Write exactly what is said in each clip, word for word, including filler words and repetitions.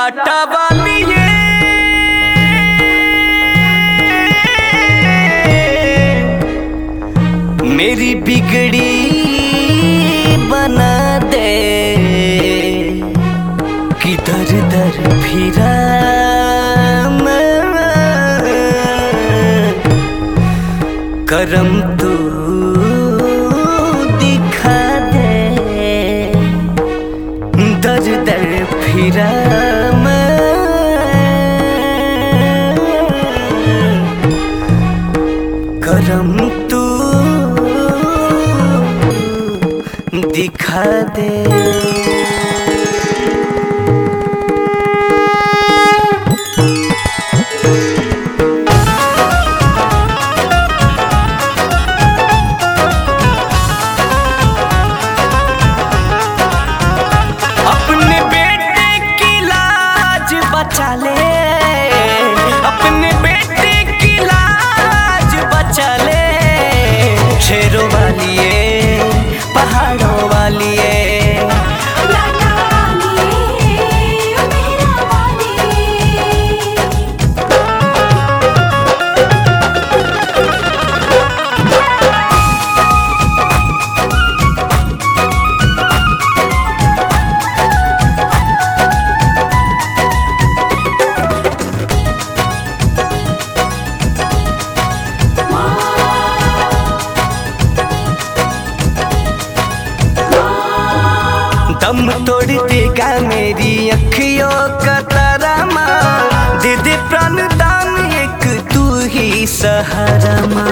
लाटा वाली ये मेरी बिगड़ी बना दे कि दर दर फिरा करम तू दिखा दे दर दर फिरा करम तू दिखा दे। अपने बेटे की लाज बचा ले, अपने बेटे की लाज बचा ले। शेरों वाली ये पहाड़ों वाली ये दम तोड़ देगा मेरी अखियों का तारा माँ, दे दे प्राण दान एक तू ही सहारा माँ।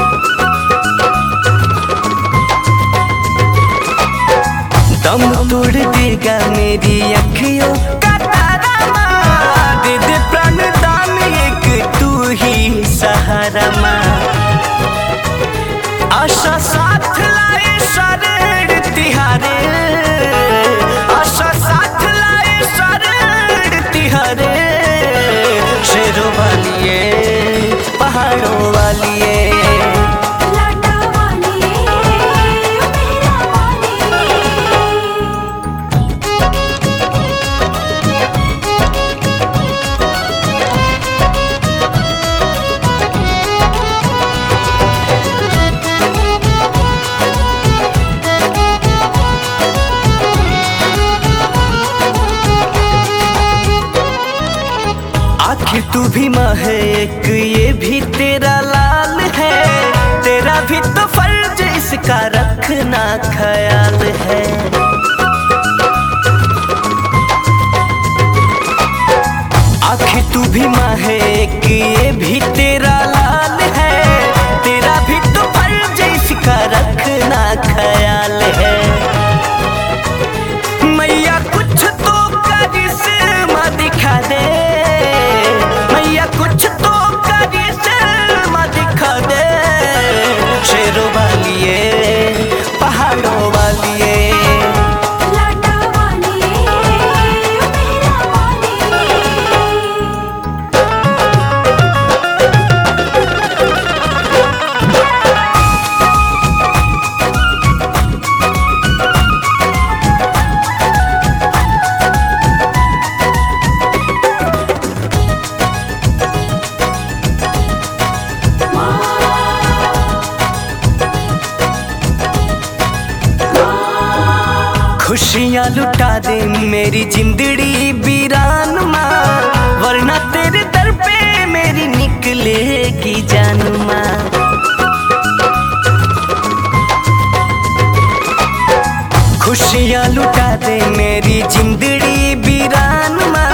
दम तोड़ देगा मेरी अखियों का तारा माँ, दे दे प्राण दान एक तू ही सहारा माँ। आशा साथ लाए शरण तिहारे, शेरों वाली ये पहाड़ों वाली ये लाटा वाली ये मेरा वाली। आखिर तू भी माँ है एक, ये भी तेरा लाल है, तेरा भी तो फर्ज इसका रखना ख्याल है। आखिर तू भी माँ है एक, ये भी तेरा लाल है, तेरा भी तो फर्ज इसका रखना ख्याल है। मैया कुछ तो करिश्मा दिखा दे, कुछ तो करिश्मा दिखा दे। शेरों वाली ये पहाड़ों वाली ये लाटा वाली ये मेरा वाली। खुशियाँ लुटा दे मेरी जिंदड़ी वीरान माँ, वरना तेरे दर पे मेरी निकलेगी जान माँ। खुशियाँ लुटा दे मेरी जिंदड़ी वीरान माँ,